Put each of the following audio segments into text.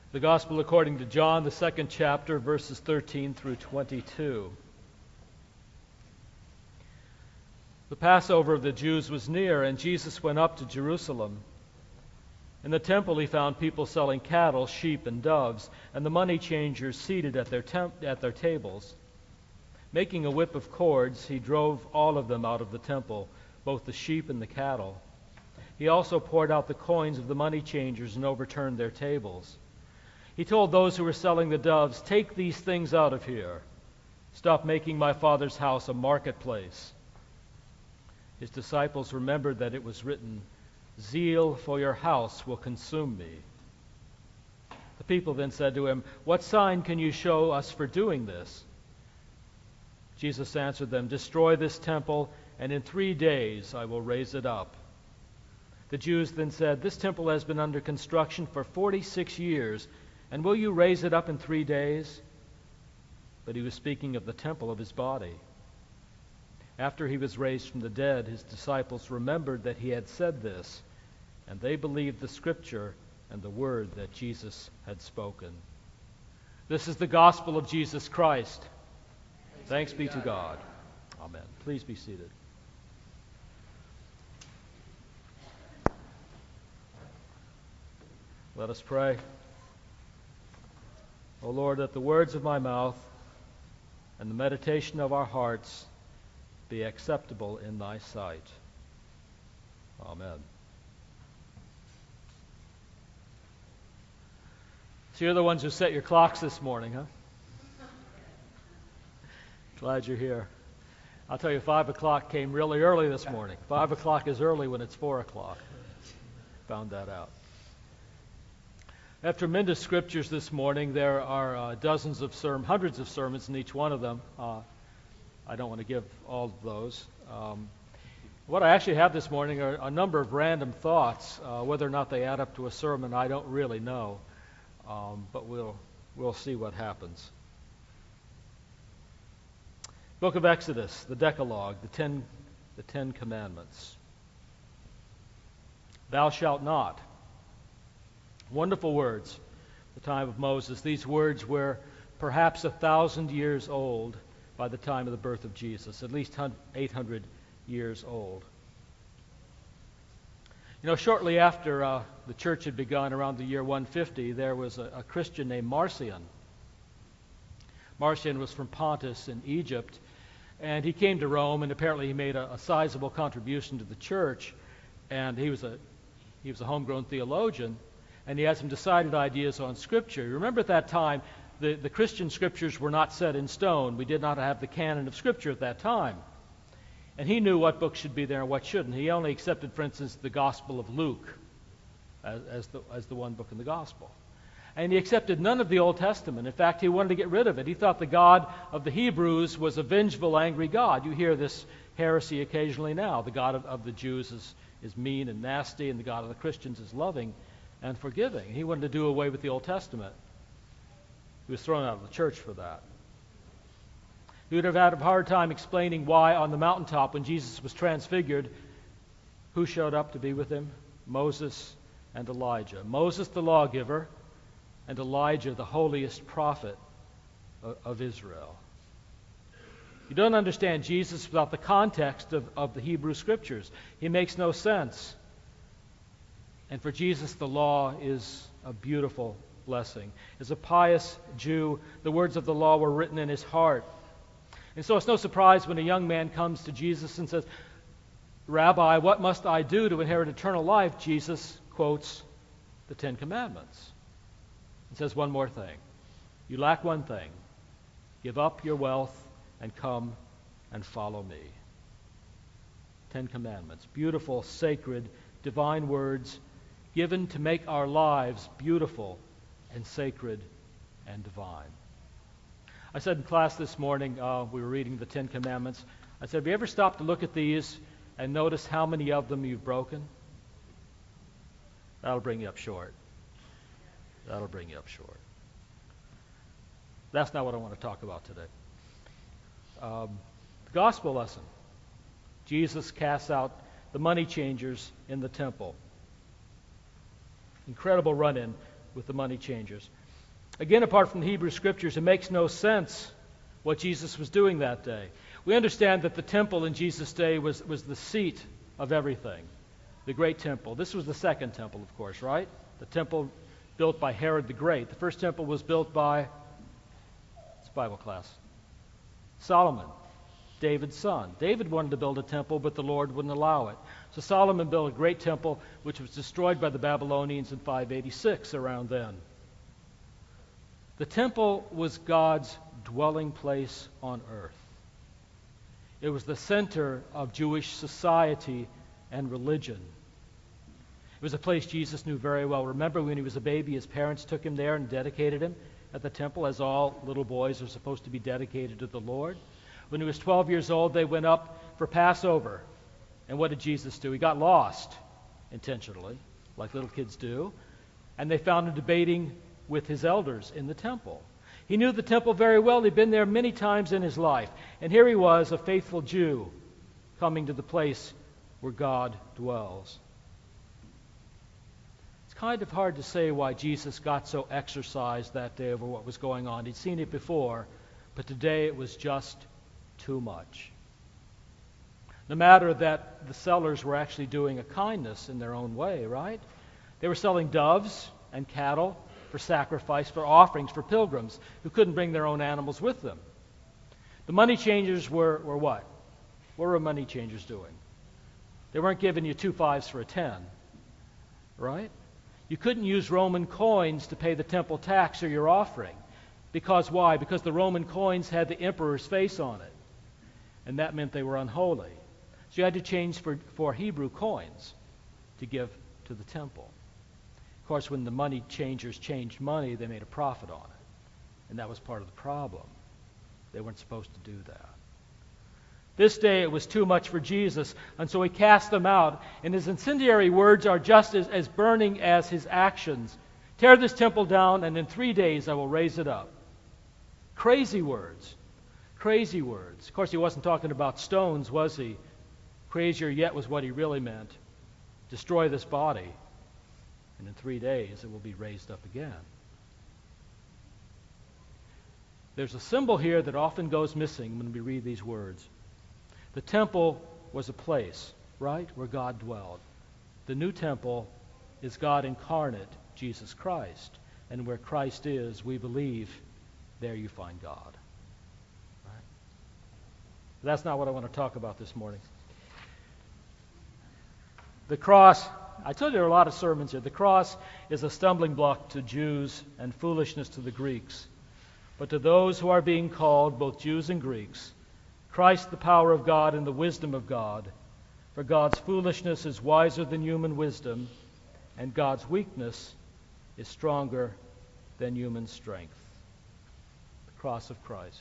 The Gospel according to John, the second chapter, verses 13 through 22. The Passover of the Jews was near, and Jesus went up to Jerusalem. In the temple he found people selling cattle, sheep, and doves, and the money changers seated at their tables. Making a whip of cords, he drove all of them out of the temple, both the sheep and the cattle. He also poured out the coins of the money changers and overturned their tables. He told those who were selling the doves, "Take these things out of here. Stop making my Father's house a marketplace." His disciples remembered that it was written, "Zeal for your house will consume me." The people then said to him, "What sign can you show us for doing this?" Jesus answered them, "Destroy this temple, and in 3 days I will raise it up." The Jews then said, "This temple has been under construction for 46 years, and will you raise it up in 3 days?" But he was speaking of the temple of his body. After he was raised from the dead, his disciples remembered that he had said this, and they believed the scripture and the word that Jesus had spoken. This is the gospel of Jesus Christ. Thanks be to God. Amen. Please be seated. Let us pray. O Lord, let the words of my mouth and the meditation of our hearts be acceptable in thy sight. Amen. So you're the ones who set your clocks this morning, huh? Glad you're here. I'll tell you, 5 o'clock came really early this morning. 5 o'clock is early when it's 4 o'clock. Found that out. I have tremendous scriptures this morning. There are hundreds of sermons in each one of them. I don't want to give all of those. What I actually have this morning are a number of random thoughts. Whether or not they add up to a sermon, I don't really know. But we'll see what happens. Book of Exodus, the Decalogue, the Ten Commandments. Thou shalt not. Wonderful words. The time of Moses. These words were perhaps 1,000 years old by the time of the birth of Jesus, at least 800 years old. You know, shortly after the church had begun, around the year 150, there was a Christian named Marcion. Marcion was from Pontus in Egypt, and he came to Rome, and apparently he made a sizable contribution to the church, and he was a homegrown theologian, and he had some decided ideas on Scripture. Remember at that time, the Christian Scriptures were not set in stone. We did not have the canon of Scripture at that time. And he knew what books should be there and what shouldn't. He only accepted, for instance, the Gospel of Luke as the one book in the Gospel. And he accepted none of the Old Testament. In fact, he wanted to get rid of it. He thought the God of the Hebrews was a vengeful, angry God. You hear this heresy occasionally now. The God of the Jews is mean and nasty, and the God of the Christians is loving and forgiving. He wanted to do away with the Old Testament. He was thrown out of the church for that. He would have had a hard time explaining why on the mountaintop when Jesus was transfigured, who showed up to be with him? Moses and Elijah. Moses the lawgiver, and Elijah the holiest prophet of Israel. You don't understand Jesus without the context of the Hebrew Scriptures. He makes no sense. And for Jesus, the law is a beautiful blessing. As a pious Jew, the words of the law were written in his heart. And so it's no surprise when a young man comes to Jesus and says, "Rabbi, what must I do to inherit eternal life?" Jesus quotes the Ten Commandments. He says one more thing. You lack one thing. Give up your wealth and come and follow me. 10 Commandments. Beautiful, sacred, divine words given to make our lives beautiful and sacred and divine. I said in class this morning, we were reading the 10 Commandments. I said, have you ever stopped to look at these and notice how many of them you've broken? That'll bring you up short. That'll bring you up short. That's not what I want to talk about today. The gospel lesson. Jesus casts out the money changers in the temple. Incredible run-in with the money changers. Again, apart from the Hebrew Scriptures, it makes no sense what Jesus was doing that day. We understand that the temple in Jesus' day was the seat of everything, the great temple. This was the second temple, of course, right? The temple built by Herod the Great. The first temple was built by, it's Bible class, Solomon, David's son. David wanted to build a temple, but the Lord wouldn't allow it. So Solomon built a great temple, which was destroyed by the Babylonians in 586, around then. The temple was God's dwelling place on earth. It was the center of Jewish society and religion. It was a place Jesus knew very well. Remember, when he was a baby, his parents took him there and dedicated him at the temple, as all little boys are supposed to be dedicated to the Lord. When he was 12 years old, they went up for Passover. And what did Jesus do? He got lost intentionally, like little kids do. And they found him debating with his elders in the temple. He knew the temple very well. He'd been there many times in his life. And here he was, a faithful Jew, coming to the place where God dwells. It's kind of hard to say why Jesus got so exercised that day over what was going on. He'd seen it before, but today it was just too much. No matter that the sellers were actually doing a kindness in their own way, right? They were selling doves and cattle for sacrifice, for offerings, for pilgrims who couldn't bring their own animals with them. The money changers were what? What were money changers doing? They weren't giving you 2 5s for a 10, right? You couldn't use Roman coins to pay the temple tax or your offering. Because why? Because the Roman coins had the emperor's face on it. And that meant they were unholy. So you had to change for Hebrew coins to give to the temple. Of course, when the money changers changed money, they made a profit on it. And that was part of the problem. They weren't supposed to do that. This day it was too much for Jesus, and so he cast them out. And his incendiary words are just as burning as his actions. Tear this temple down, and in 3 days I will raise it up. Crazy words. Crazy words. Of course, he wasn't talking about stones, was he? Crazier yet was what he really meant. Destroy this body, and in 3 days it will be raised up again. There's a symbol here that often goes missing when we read these words. The temple was a place, right, where God dwelled. The new temple is God incarnate, Jesus Christ. And where Christ is, we believe, there you find God. Right? But that's not what I want to talk about this morning. The cross, I told you there are a lot of sermons here. The cross is a stumbling block to Jews and foolishness to the Greeks. But to those who are being called, both Jews and Greeks, Christ the power of God and the wisdom of God. For God's foolishness is wiser than human wisdom, and God's weakness is stronger than human strength. The cross of Christ.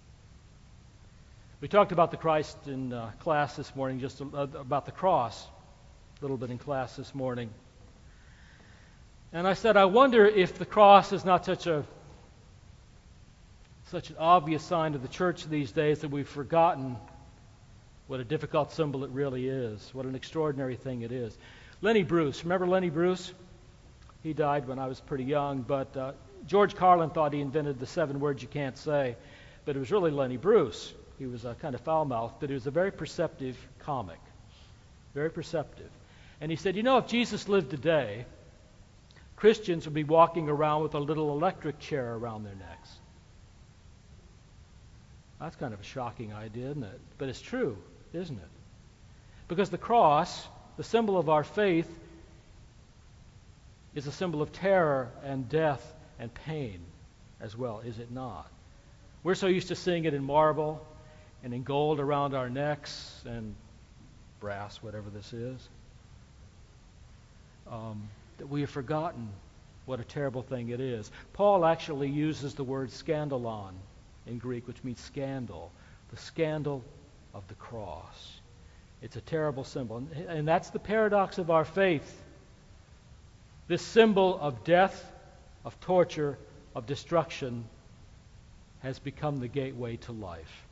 We talked about the Christ in class this morning, just about the cross, a little bit in class this morning. And I said, I wonder if the cross is not such an obvious sign of the church these days that we've forgotten what a difficult symbol it really is, what an extraordinary thing it is. Lenny Bruce, remember Lenny Bruce? He died when I was pretty young, but George Carlin thought he invented the 7 words you can't say, but it was really Lenny Bruce. He was kind of foul-mouthed, but he was a very perceptive comic, very perceptive. And he said, if Jesus lived today, Christians would be walking around with a little electric chair around their necks. That's kind of a shocking idea, isn't it? But it's true, isn't it? Because the cross, the symbol of our faith, is a symbol of terror and death and pain as well, is it not? We're so used to seeing it in marble and in gold around our necks and brass, whatever this is, that we have forgotten what a terrible thing it is. Paul actually uses the word scandalon in Greek, which means scandal, the scandal of the cross. It's a terrible symbol. And that's the paradox of our faith. This symbol of death, of torture, of destruction has become the gateway to life.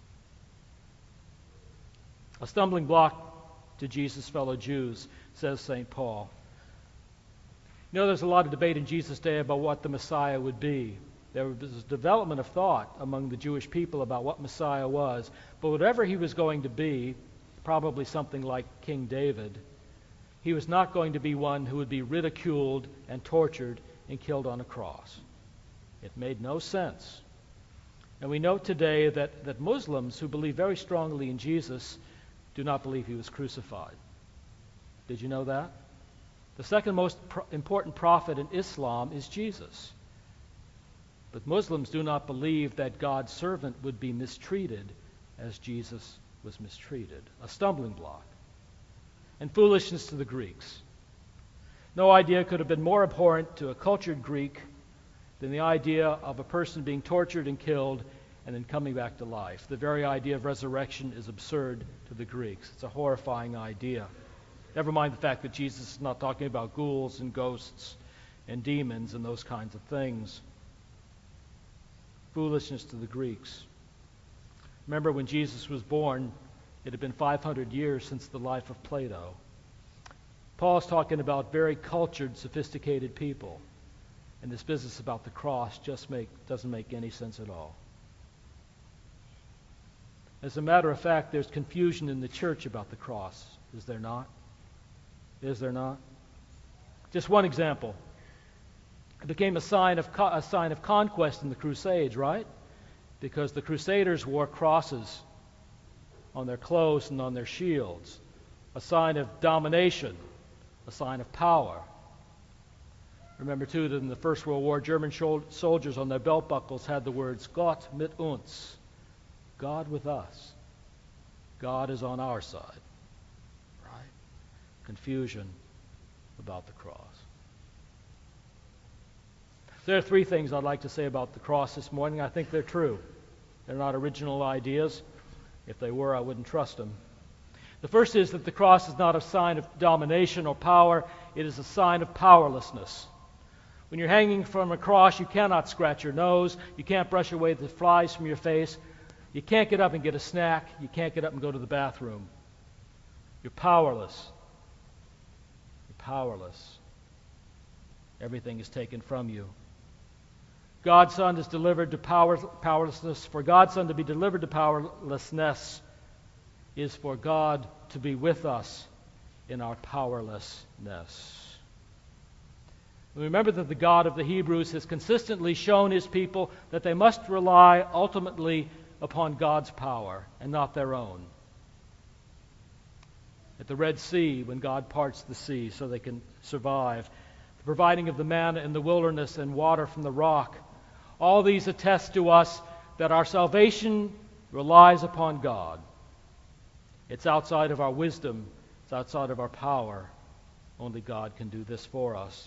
A stumbling block to Jesus' fellow Jews, says St. Paul. You know, there's a lot of debate in Jesus' day about what the Messiah would be. There was a development of thought among the Jewish people about what Messiah was. But whatever he was going to be, probably something like King David, he was not going to be one who would be ridiculed and tortured and killed on a cross. It made no sense. And we note today that Muslims who believe very strongly in Jesus do not believe he was crucified. Did you know that? The second most important prophet in Islam is Jesus. But Muslims do not believe that God's servant would be mistreated as Jesus was mistreated. A stumbling block. And foolishness to the Greeks. No idea could have been more abhorrent to a cultured Greek than the idea of a person being tortured and killed and then coming back to life. The very idea of resurrection is absurd to the Greeks. It's a horrifying idea. Never mind the fact that Jesus is not talking about ghouls and ghosts and demons and those kinds of things. Foolishness to the Greeks. Remember when Jesus was born, it had been 500 years since the life of Plato. Paul's talking about very cultured, sophisticated people. And this business about the cross just doesn't make any sense at all. As a matter of fact, there's confusion in the church about the cross, is there not? Is there not? Just one example. It became a sign of conquest in the Crusades, right? Because the Crusaders wore crosses on their clothes and on their shields. A sign of domination, a sign of power. Remember, too, that in the First World War, German soldiers on their belt buckles had the words, Gott mit uns, God with us. God is on our side. Right? Confusion about the cross. There are three things I'd like to say about the cross this morning. I think they're true. They're not original ideas. If they were, I wouldn't trust them. The first is that the cross is not a sign of domination or power. It is a sign of powerlessness. When you're hanging from a cross, you cannot scratch your nose. You can't brush away the flies from your face. You can't get up and get a snack. You can't get up and go to the bathroom. You're powerless. You're powerless. Everything is taken from you. God's Son is delivered to powerlessness. For God's Son to be delivered to powerlessness is for God to be with us in our powerlessness. Remember that the God of the Hebrews has consistently shown his people that they must rely ultimately upon God's power and not their own. At the Red Sea, when God parts the sea so they can survive, the providing of the manna in the wilderness and water from the rock, all these attest to us that our salvation relies upon God. It's outside of our wisdom. It's outside of our power. Only God can do this for us.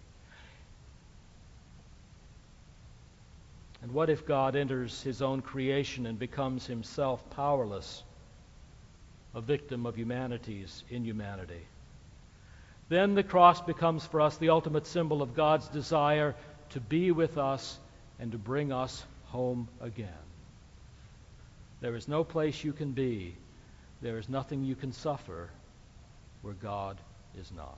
And what if God enters his own creation and becomes himself powerless, a victim of humanity's inhumanity? Then the cross becomes for us the ultimate symbol of God's desire to be with us and to bring us home again. There is no place you can be, there is nothing you can suffer where God is not.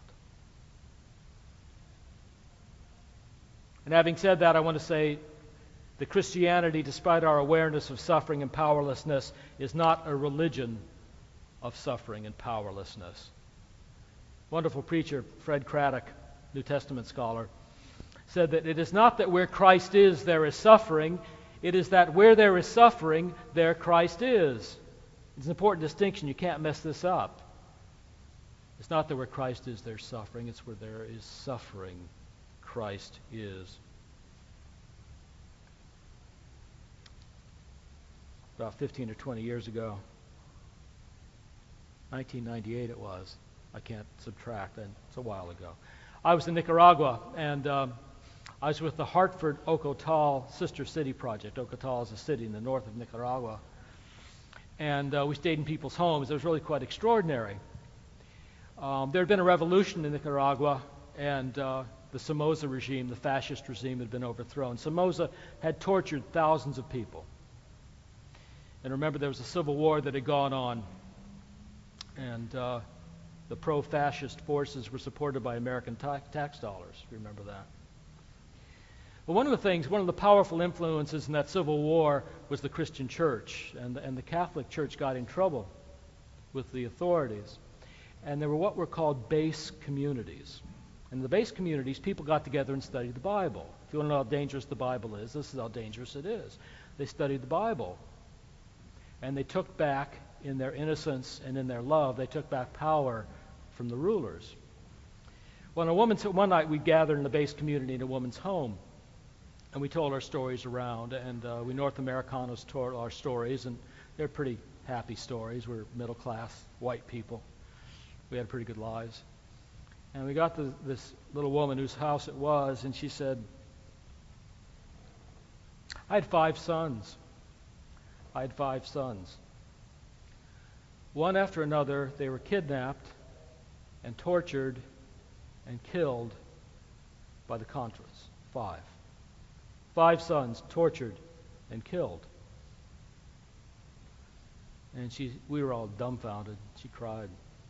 And having said that, I want to say that Christianity, despite our awareness of suffering and powerlessness, is not a religion of suffering and powerlessness. Wonderful preacher Fred Craddock, New Testament scholar, said that it is not that where Christ is, there is suffering. It is that where there is suffering, there Christ is. It's an important distinction. You can't mess this up. It's not that where Christ is, there's suffering. It's where there is suffering, Christ is. About 15 or 20 years ago, 1998 it was. I can't subtract, and it's a while ago. I was in Nicaragua, and I was with the Hartford Ocotal Sister City Project. Ocotal is a city in the north of Nicaragua. And we stayed in people's homes. It was really quite extraordinary. There had been a revolution in Nicaragua, and the Somoza regime, the fascist regime, had been overthrown. Somoza had tortured thousands of people. And remember, there was a civil war that had gone on. And The pro-fascist forces were supported by American tax dollars, if you remember that. But one of the powerful influences in that Civil War was the Christian church, and the Catholic Church got in trouble with the authorities. And there were what were called base communities. In the base communities, people got together and studied the Bible. If you want to know how dangerous the Bible is, this is how dangerous it is. They studied the Bible. And they took back, in their innocence and in their love, they took back power from the rulers. Well, one night we gathered in the base community in a woman's home, and we told our stories around, and we North Americanos told our stories, and they're pretty happy stories. We're middle-class white people. We had pretty good lives. And we got this little woman whose house it was, and she said, I had 5 sons. I had 5 sons. One after another, they were kidnapped and tortured and killed by the Contras. 5. 5 sons tortured and killed. And we were all dumbfounded. She cried.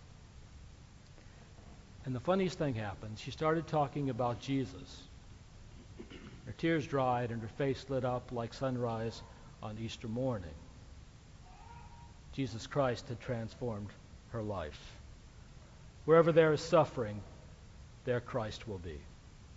And the funniest thing happened. She started talking about Jesus. Her tears dried and her face lit up like sunrise on Easter morning. Jesus Christ had transformed her life. Wherever there is suffering, there Christ will be.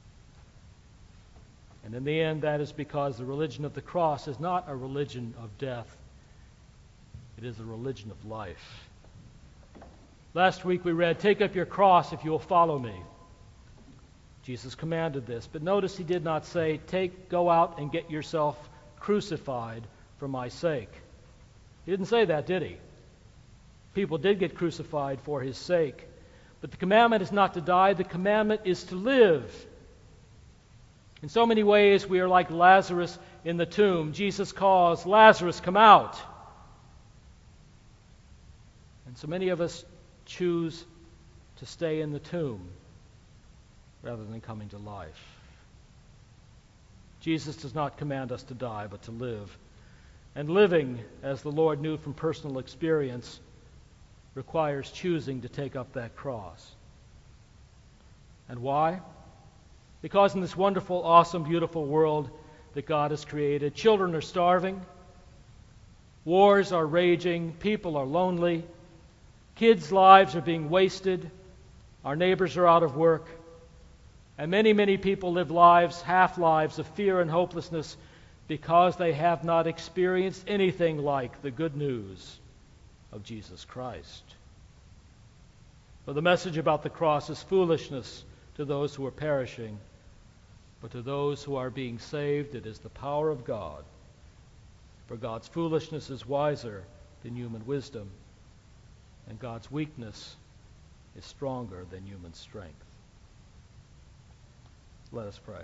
And in the end, that is because the religion of the cross is not a religion of death. It is a religion of life. Last week we read, take up your cross if you will follow me. Jesus commanded this, but notice he did not say, go out and get yourself crucified for my sake. He didn't say that, did he? People did get crucified for his sake. But the commandment is not to die, the commandment is to live. In so many ways, we are like Lazarus in the tomb. Jesus calls, Lazarus, come out. And so many of us choose to stay in the tomb rather than coming to life. Jesus does not command us to die, but to live. And living, as the Lord knew from personal experience, requires choosing to take up that cross. And why? Because in this wonderful, awesome, beautiful world that God has created, children are starving, wars are raging, people are lonely, kids' lives are being wasted, our neighbors are out of work, and many, many people live lives, half-lives of fear and hopelessness because they have not experienced anything like the good news of Jesus Christ. For the message about the cross is foolishness to those who are perishing, but to those who are being saved, it is the power of God. For God's foolishness is wiser than human wisdom, and God's weakness is stronger than human strength. Let us pray.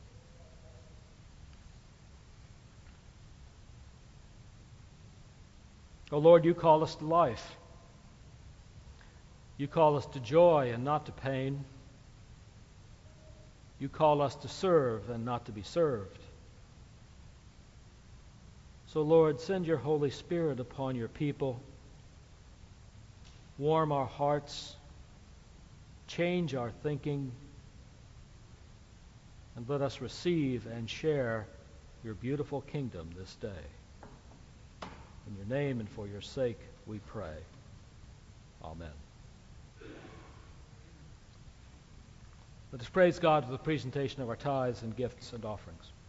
O Lord, you call us to life. You call us to joy and not to pain. You call us to serve and not to be served. So, Lord, send your Holy Spirit upon your people. Warm our hearts. Change our thinking. And let us receive and share your beautiful kingdom this day. In your name and for your sake, we pray. Amen. Let us praise God for the presentation of our tithes and gifts and offerings.